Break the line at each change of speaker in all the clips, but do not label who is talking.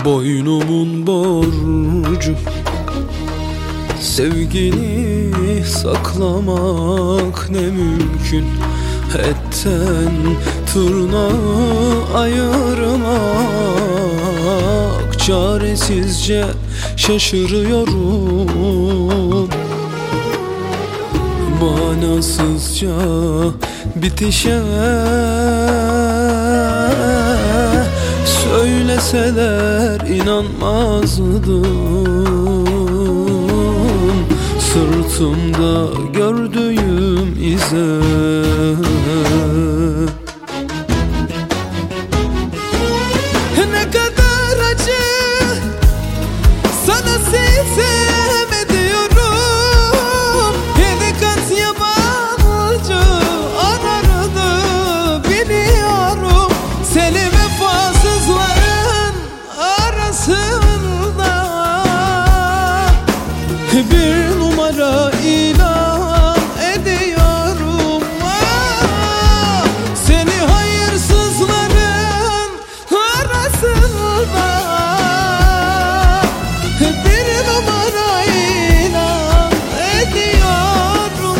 Boynumun borcu, sevgini saklamak ne mümkün. Etten tırnağı ayırmak, çaresizce şaşırıyorum. Manasızca bitişe söyleseler inanmazdım. Sırtımda gördüğüm ize
ne kadar acı sana sitem ediyorum. 7 kat yabancı arardı biliyorum. Seni vefasızların arasında bir numara ilan ediyorum. Seni hayırsızların arasında bir numara ilan ediyorum.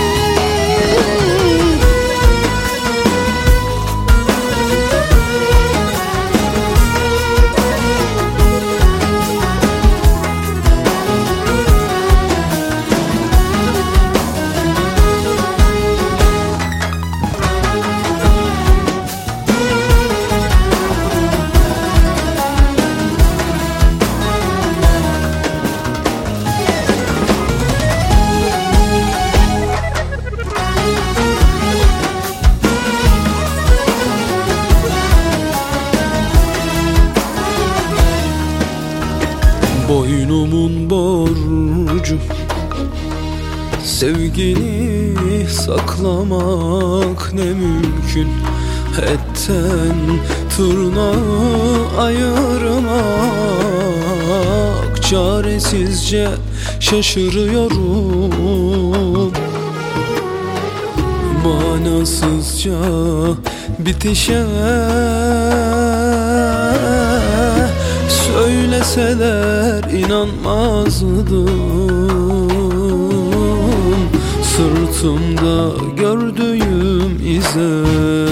Boynumun borcu, sevgini saklamak ne mümkün. Etten tırnağı ayırmak, çaresizce şaşırıyorum. Manasızca bitişe söyleseler inanmazdım. Sırtımda gördüğüm ize